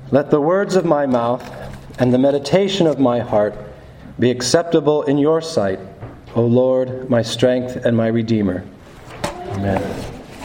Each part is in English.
Let the words of my mouth and the meditation of my heart be acceptable in your sight, O Lord, my strength and my Redeemer. Amen.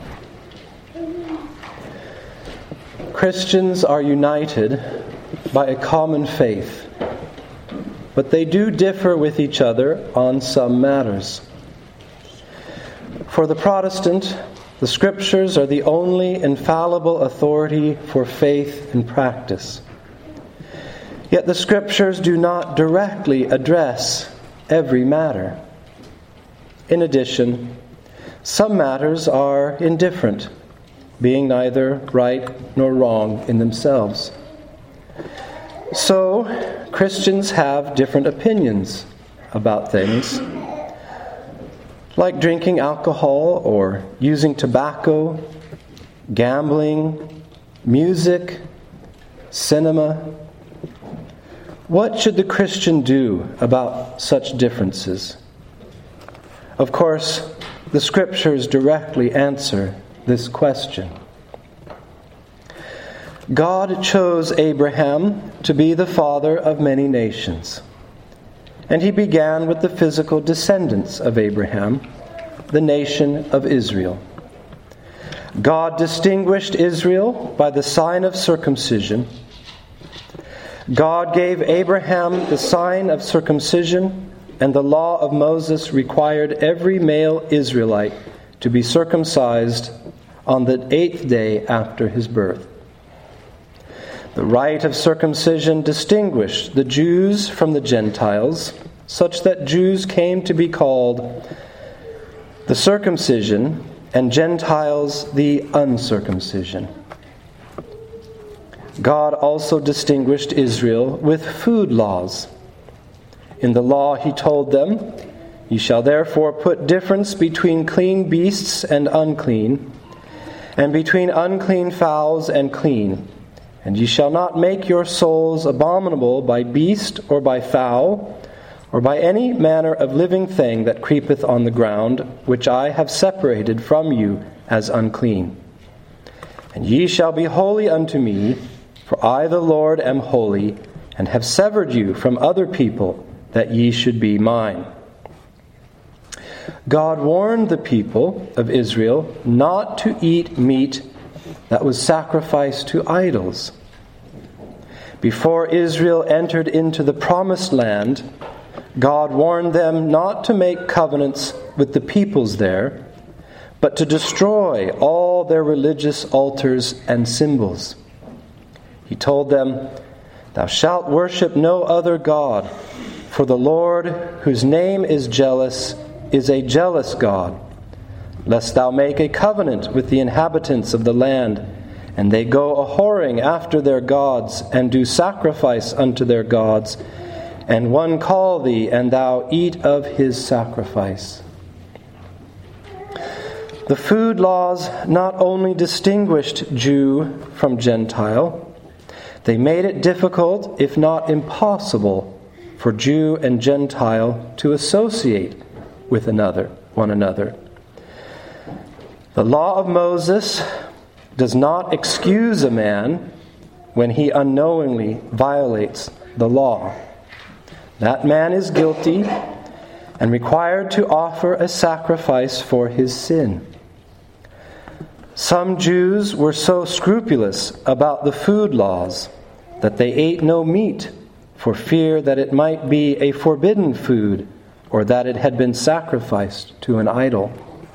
Christians are united by a common faith, but they do differ with each other on some matters. For the Protestant, the Scriptures are the only infallible authority for faith and practice. Yet the Scriptures do not directly address every matter. In addition, some matters are indifferent, being neither right nor wrong in themselves. So, Christians have different opinions about things, like drinking alcohol or using tobacco, gambling, music, cinema. What should the Christian do about such differences? Of course, the Scriptures directly answer this question. God chose Abraham to be the father of many nations. And he began with the physical descendants of Abraham, the nation of Israel. God distinguished Israel by the sign of circumcision. God gave Abraham the sign of circumcision, and the law of Moses required every male Israelite to be circumcised on the 8th day after his birth. The rite of circumcision distinguished the Jews from the Gentiles, such that Jews came to be called the circumcision and Gentiles the uncircumcision. God also distinguished Israel with food laws. In the law he told them, "Ye shall therefore put difference between clean beasts and unclean, and between unclean fowls and clean. And ye shall not make your souls abominable by beast or by fowl, or by any manner of living thing that creepeth on the ground, which I have separated from you as unclean. And ye shall be holy unto me, for I the Lord am holy, and have severed you from other people, that ye should be mine." God warned the people of Israel not to eat meat that was sacrificed to idols. Before Israel entered into the promised land, God warned them not to make covenants with the peoples there, but to destroy all their religious altars and symbols. He told them, "Thou shalt worship no other God, for the Lord, whose name is jealous, is a jealous God. Lest thou make a covenant with the inhabitants of the land, and they go a-whoring after their gods, and do sacrifice unto their gods, and one call thee, and thou eat of his sacrifice." The food laws not only distinguished Jew from Gentile, they made it difficult, if not impossible, for Jew and Gentile to associate with one another. The law of Moses does not excuse a man when he unknowingly violates the law. That man is guilty and required to offer a sacrifice for his sin. Some Jews were so scrupulous about the food laws that they ate no meat for fear that it might be a forbidden food or that it had been sacrificed to an idol.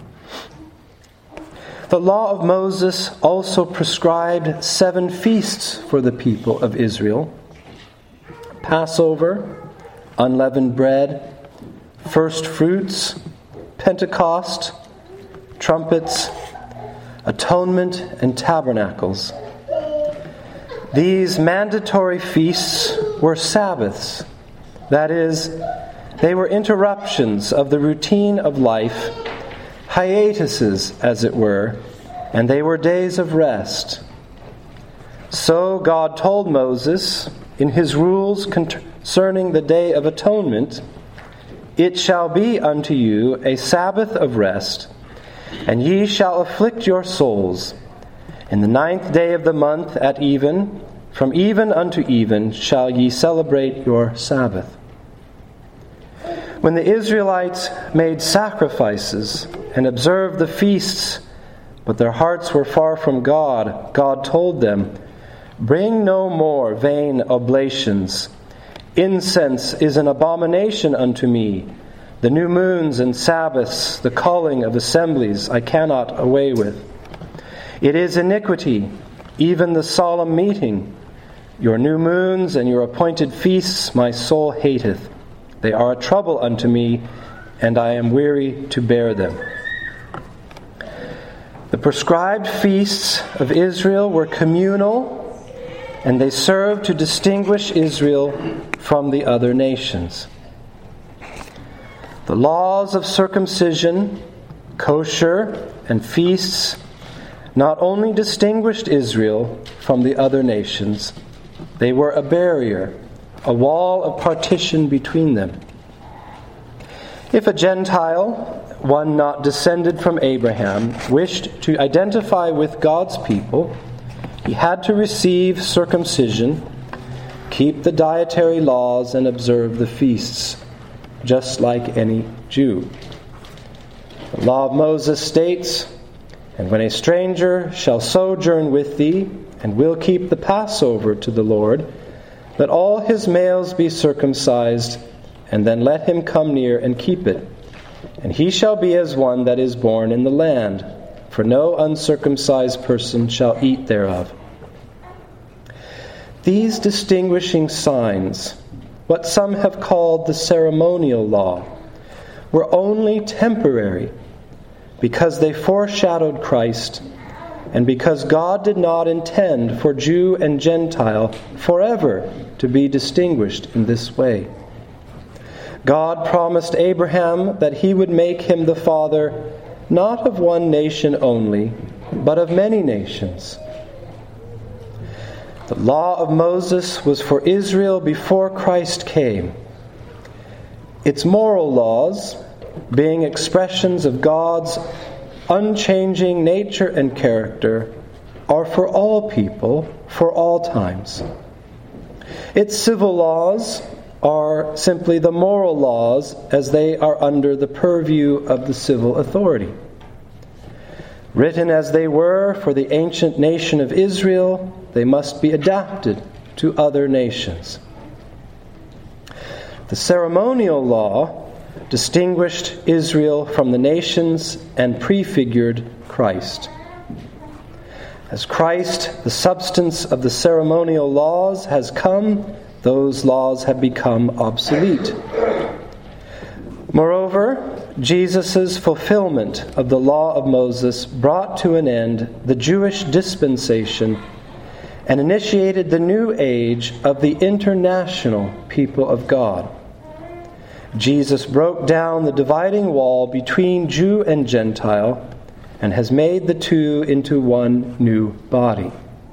The law of Moses also prescribed 7 feasts for the people of Israel: Passover, unleavened bread, first fruits, Pentecost, trumpets, atonement, and tabernacles. These mandatory feasts were Sabbaths. That is, they were interruptions of the routine of life, hiatuses, as it were, and they were days of rest. So God told Moses in his rules concerning the Day of Atonement, "It shall be unto you a Sabbath of rest, and ye shall afflict your souls. In the 9th day of the month at even From even unto even shall ye celebrate your Sabbath. When the Israelites made sacrifices and observed the feasts, but their hearts were far from God, God told them, Bring no more vain oblations. Incense is an abomination unto me. The new moons and Sabbaths, the calling of assemblies, I cannot away with. It is iniquity, even the solemn meeting. Your new moons and your appointed feasts my soul hateth. They are a trouble unto me, and I am weary to bear them. The prescribed feasts of Israel were communal, and they served to distinguish Israel from the other nations. The laws of circumcision, kosher, and feasts not only distinguished Israel from the other nations, they were a barrier, a wall of partition between them. If a Gentile, one not descended from Abraham, wished to identify with God's people, he had to receive circumcision, keep the dietary laws, and observe the feasts, just like any Jew. The law of Moses states, And when a stranger shall sojourn with thee, and will keep the Passover to the Lord, let all his males be circumcised, and then let him come near and keep it. And he shall be as one that is born in the land, for no uncircumcised person shall eat thereof. These distinguishing signs, what some have called the ceremonial law, were only temporary because they foreshadowed Christ, and because God did not intend for Jew and Gentile forever to be distinguished in this way. God promised Abraham that he would make him the father not of one nation only, but of many nations. The law of Moses was for Israel before Christ came. Its moral laws, being expressions of God's unchanging nature and character, are for all people, for all times. Its civil laws are simply the moral laws as they are under the purview of the civil authority. Written as they were for the ancient nation of Israel, they must be adapted to other nations. The ceremonial law distinguished Israel from the nations and prefigured Christ. As Christ, the substance of the ceremonial laws, has come, those laws have become obsolete. Moreover, Jesus' fulfillment of the law of Moses brought to an end the Jewish dispensation and initiated the new age of the international people of God. Jesus broke down the dividing wall between Jew and Gentile and has made the two into one new body.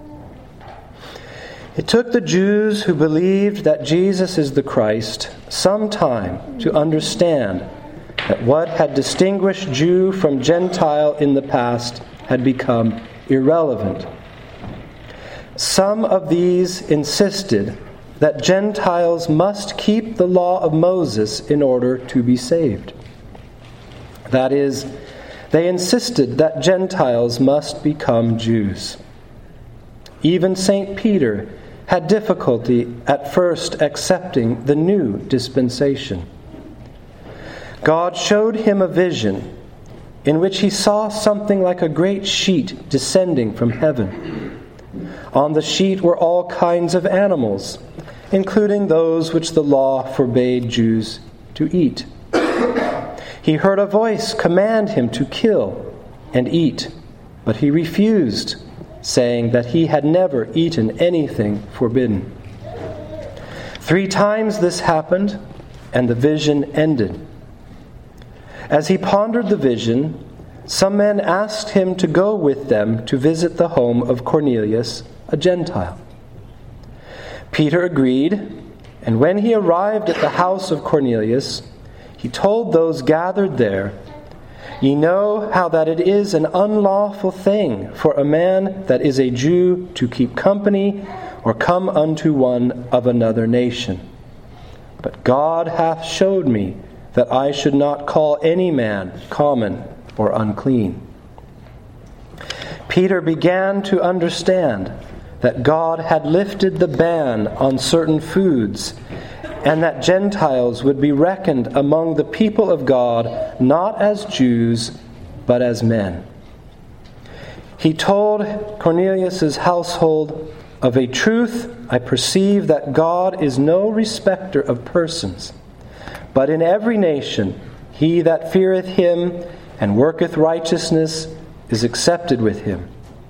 It took the Jews who believed that Jesus is the Christ some time to understand that what had distinguished Jew from Gentile in the past had become irrelevant. Some of these insisted that Gentiles must keep the law of Moses in order to be saved. That is, they insisted that Gentiles must become Jews. Even St. Peter had difficulty at first accepting the new dispensation. God showed him a vision in which he saw something like a great sheet descending from heaven. On the sheet were all kinds of animals, including those which the law forbade Jews to eat. He heard a voice command him to kill and eat, but he refused, saying that he had never eaten anything forbidden. 3 times this happened, and the vision ended. As he pondered the vision, some men asked him to go with them to visit the home of Cornelius, a Gentile. Peter agreed, and when he arrived at the house of Cornelius, he told those gathered there, "Ye know how that it is an unlawful thing for a man that is a Jew to keep company or come unto one of another nation. But God hath showed me that I should not call any man common or unclean. Peter began to understand that God had lifted the ban on certain foods, and that Gentiles would be reckoned among the people of God not as Jews, but as men. He told Cornelius' household, "Of a truth I perceive that God is no respecter of persons, but in every nation he that feareth him and worketh righteousness is accepted with him."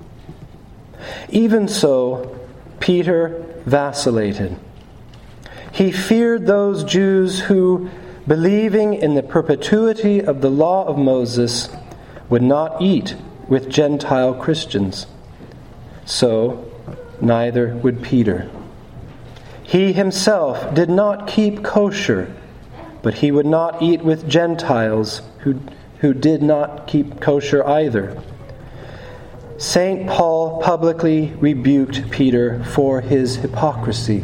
Even so, Peter vacillated. He feared those Jews who, believing in the perpetuity of the law of Moses, would not eat with Gentile Christians. So, neither would Peter. He himself did not keep kosher, but he would not eat with Gentiles who did not keep kosher either. St. Paul publicly rebuked Peter for his hypocrisy.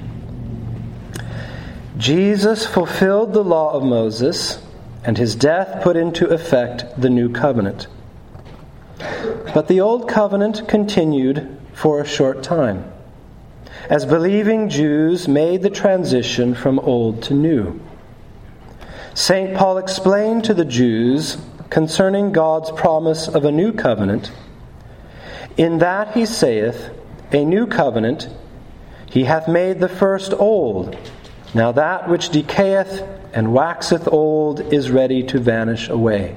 Jesus fulfilled the law of Moses, and his death put into effect the new covenant. But the old covenant continued for a short time, as believing Jews made the transition from old to new. St. Paul explained to the Jews concerning God's promise of a new covenant, "In that he saith, a new covenant, he hath made the first old. Now that which decayeth and waxeth old is ready to vanish away."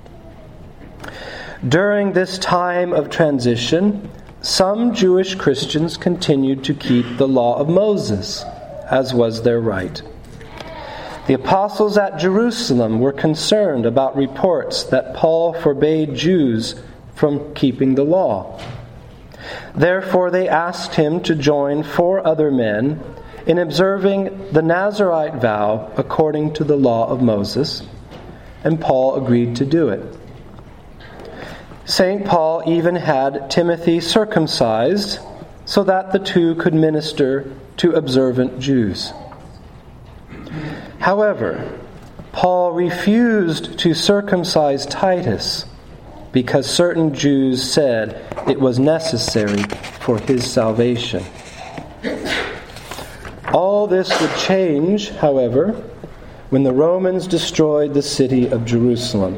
During this time of transition, some Jewish Christians continued to keep the law of Moses, as was their right. The apostles at Jerusalem were concerned about reports that Paul forbade Jews from keeping the law. Therefore they asked him to join 4 other men in observing the Nazirite vow according to the law of Moses, and Paul agreed to do it. St. Paul even had Timothy circumcised so that the two could minister to observant Jews. However, Paul refused to circumcise Titus because certain Jews said it was necessary for his salvation. All this would change, however, when the Romans destroyed the city of Jerusalem.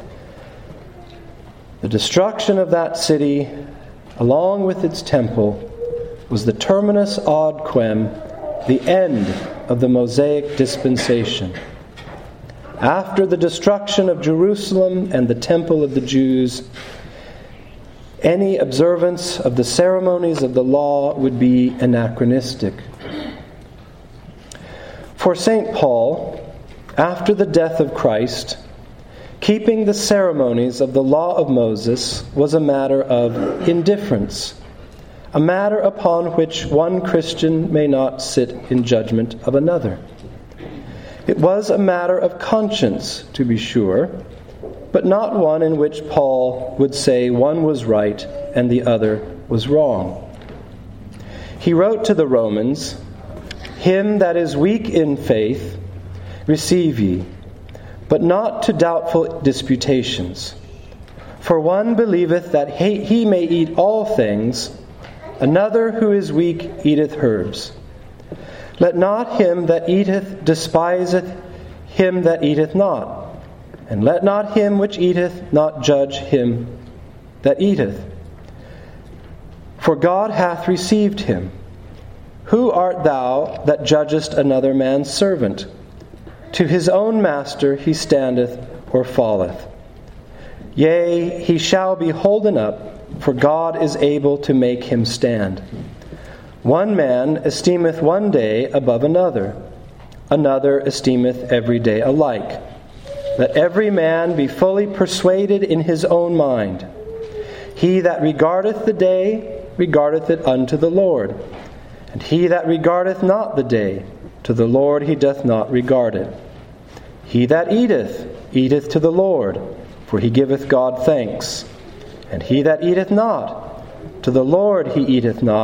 The destruction of that city, along with its temple, was the terminus ad quem, the end of the Mosaic dispensation. After the destruction of Jerusalem and the temple of the Jews, any observance of the ceremonies of the law would be anachronistic. For St. Paul, after the death of Christ, keeping the ceremonies of the law of Moses was a matter of indifference, a matter upon which one Christian may not sit in judgment of another. It was a matter of conscience, to be sure, but not one in which Paul would say one was right and the other was wrong. He wrote to the Romans, "Him that is weak in faith receive ye, but not to doubtful disputations. For one believeth that he may eat all things, another who is weak eateth herbs. Let not him that eateth despiseth him that eateth not, and let not him which eateth not judge him that eateth. For God hath received him. Who art thou that judgest another man's servant? To his own master he standeth or falleth. Yea, he shall be holden up, for God is able to make him stand. One man esteemeth one day above another, another esteemeth every day alike. Let every man be fully persuaded in his own mind. He that regardeth the day, regardeth it unto the Lord. And he that regardeth not the day, to the Lord he doth not regard it. He that eateth, eateth to the Lord, for he giveth God thanks. And he that eateth not, to the Lord he eateth not,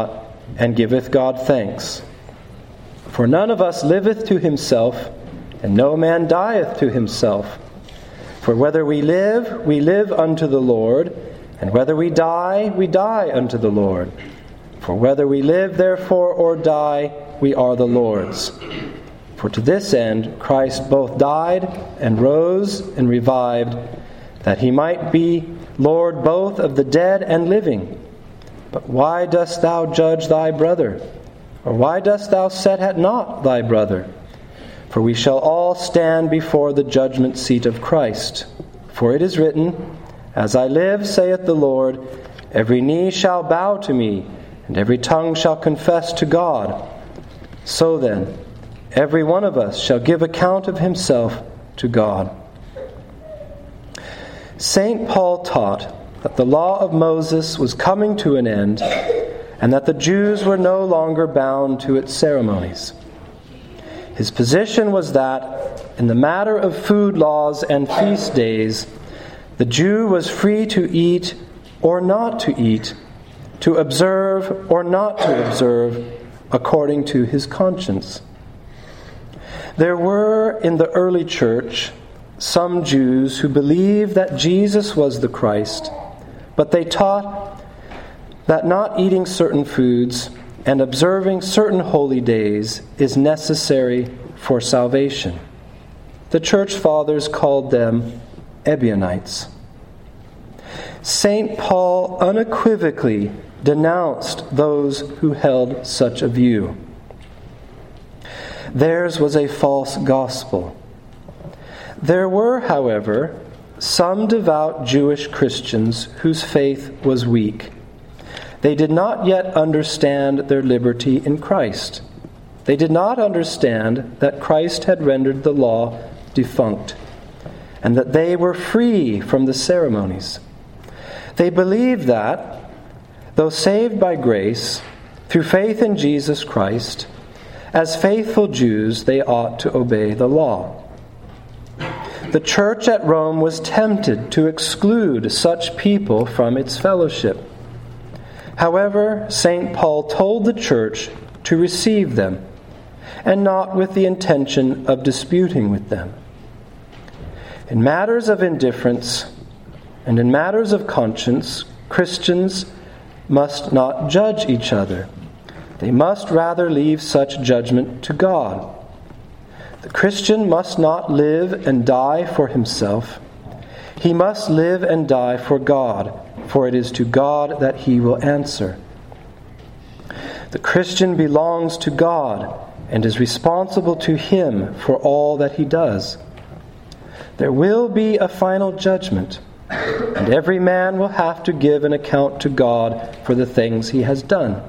and giveth God thanks. For none of us liveth to himself, and no man dieth to himself. For whether we live unto the Lord, and whether we die unto the Lord. For whether we live therefore or die, we are the Lord's. For to this end Christ both died and rose and revived, that he might be Lord both of the dead and living. But why dost thou judge thy brother? Or why dost thou set at naught thy brother? For we shall all stand before the judgment seat of Christ. For it is written, As I live, saith the Lord, every knee shall bow to me, and every tongue shall confess to God. So then, every one of us shall give account of himself to God. St. Paul taught that the law of Moses was coming to an end, and that the Jews were no longer bound to its ceremonies. His position was that, in the matter of food laws and feast days, the Jew was free to eat or not to eat, to observe or not to observe, according to his conscience. There were in the early church some Jews who believed that Jesus was the Christ, but they taught that not eating certain foods and observing certain holy days is necessary for salvation. The church fathers called them Ebionites. St. Paul unequivocally denounced those who held such a view. Theirs was a false gospel. There were, however, some devout Jewish Christians whose faith was weak. They did not yet understand their liberty in Christ. They did not understand that Christ had rendered the law defunct, and that they were free from the ceremonies. They believed that, though saved by grace, through faith in Jesus Christ, as faithful Jews they ought to obey the law. The church at Rome was tempted to exclude such people from its fellowship. However, St. Paul told the church to receive them, and not with the intention of disputing with them. In matters of indifference and in matters of conscience, Christians must not judge each other. They must rather leave such judgment to God. The Christian must not live and die for himself. He must live and die for God, for it is to God that he will answer. The Christian belongs to God and is responsible to Him for all that he does. There will be a final judgment, and every man will have to give an account to God for the things he has done.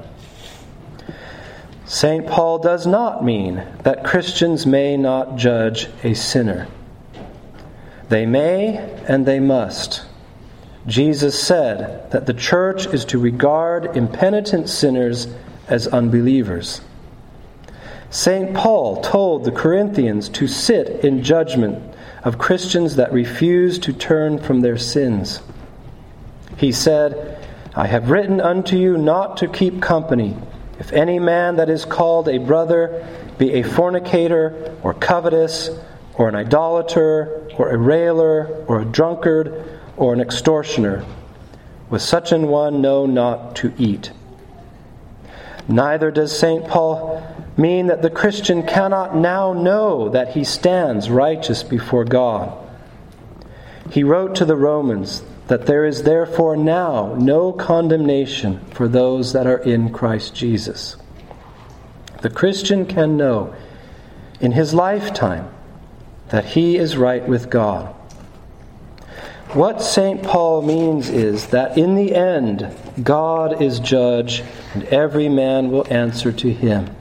St. Paul does not mean that Christians may not judge a sinner. They may and they must. Jesus said that the church is to regard impenitent sinners as unbelievers. St. Paul told the Corinthians to sit in judgment of Christians that refuse to turn from their sins. He said, I have written unto you not to keep company, if any man that is called a brother be a fornicator, or covetous, or an idolater, or a railer, or a drunkard, or an extortioner. With such an one know not to eat. Neither does St. Paul mean that the Christian cannot now know that he stands righteous before God. He wrote to the Romans that there is therefore now no condemnation for those that are in Christ Jesus. The Christian can know in his lifetime that he is right with God. What St. Paul means is that in the end, God is judge and every man will answer to him.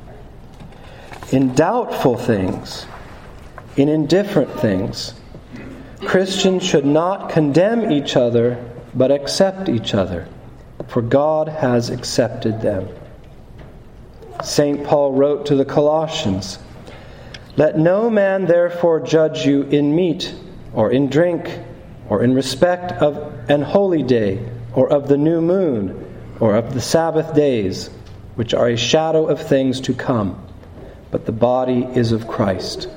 In doubtful things, in indifferent things, Christians should not condemn each other, but accept each other, for God has accepted them. St. Paul wrote to the Colossians, Let no man therefore judge you in meat, or in drink, or in respect of an holy day, or of the new moon, or of the Sabbath days, which are a shadow of things to come, but the body is of Christ.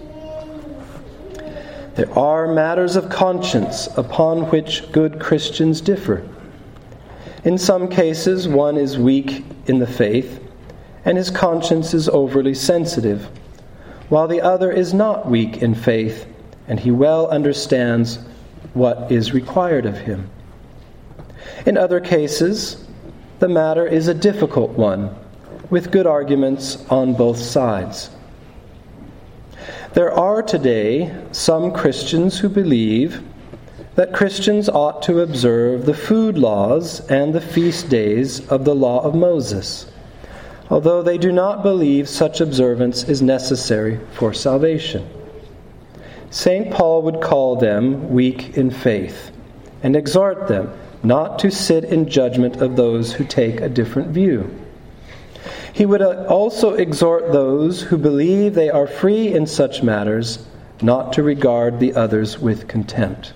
There are matters of conscience upon which good Christians differ. In some cases, one is weak in the faith, and his conscience is overly sensitive, while the other is not weak in faith, and he well understands what is required of him. In other cases, the matter is a difficult one, with good arguments on both sides. There are today some Christians who believe that Christians ought to observe the food laws and the feast days of the law of Moses, although they do not believe such observance is necessary for salvation. St. Paul would call them weak in faith and exhort them not to sit in judgment of those who take a different view. He would also exhort those who believe they are free in such matters not to regard the others with contempt.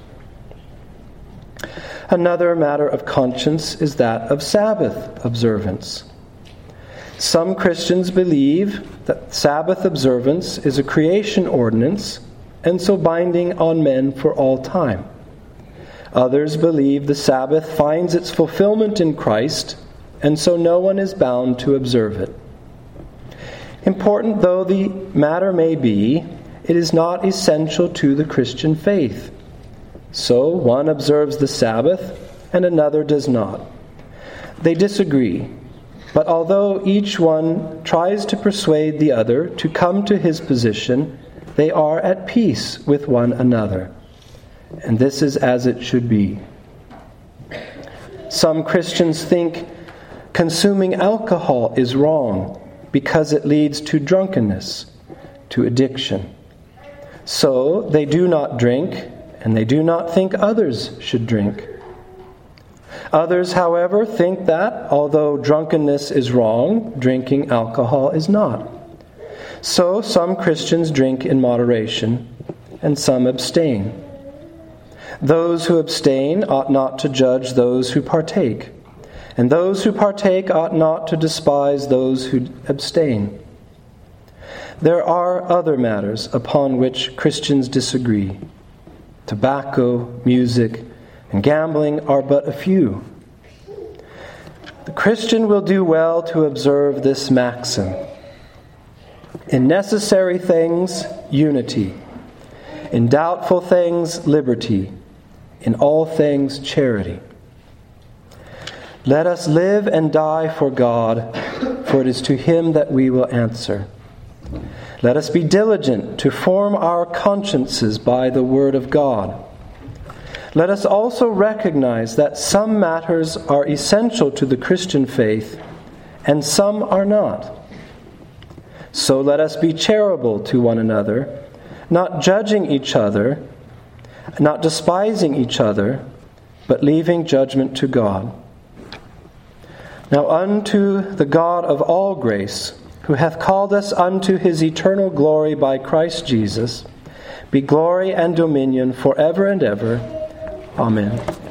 Another matter of conscience is that of Sabbath observance. Some Christians believe that Sabbath observance is a creation ordinance and so binding on men for all time. Others believe the Sabbath finds its fulfillment in Christ, and so no one is bound to observe it. Important though the matter may be, it is not essential to the Christian faith. So one observes the Sabbath and another does not. They disagree, but although each one tries to persuade the other to come to his position, they are at peace with one another. And this is as it should be. Some Christians think consuming alcohol is wrong because it leads to drunkenness, to addiction. So they do not drink, and they do not think others should drink. Others, however, think that, although drunkenness is wrong, drinking alcohol is not. So some Christians drink in moderation, and some abstain. Those who abstain ought not to judge those who partake, and those who partake ought not to despise those who abstain. There are other matters upon which Christians disagree. Tobacco, music, and gambling are but a few. The Christian will do well to observe this maxim. In necessary things, unity. In doubtful things, liberty. In all things, charity. Let us live and die for God, for it is to Him that we will answer. Let us be diligent to form our consciences by the Word of God. Let us also recognize that some matters are essential to the Christian faith, and some are not. So let us be charitable to one another, not judging each other, not despising each other, but leaving judgment to God. Now unto the God of all grace, who hath called us unto His eternal glory by Christ Jesus, be glory and dominion forever and ever. Amen.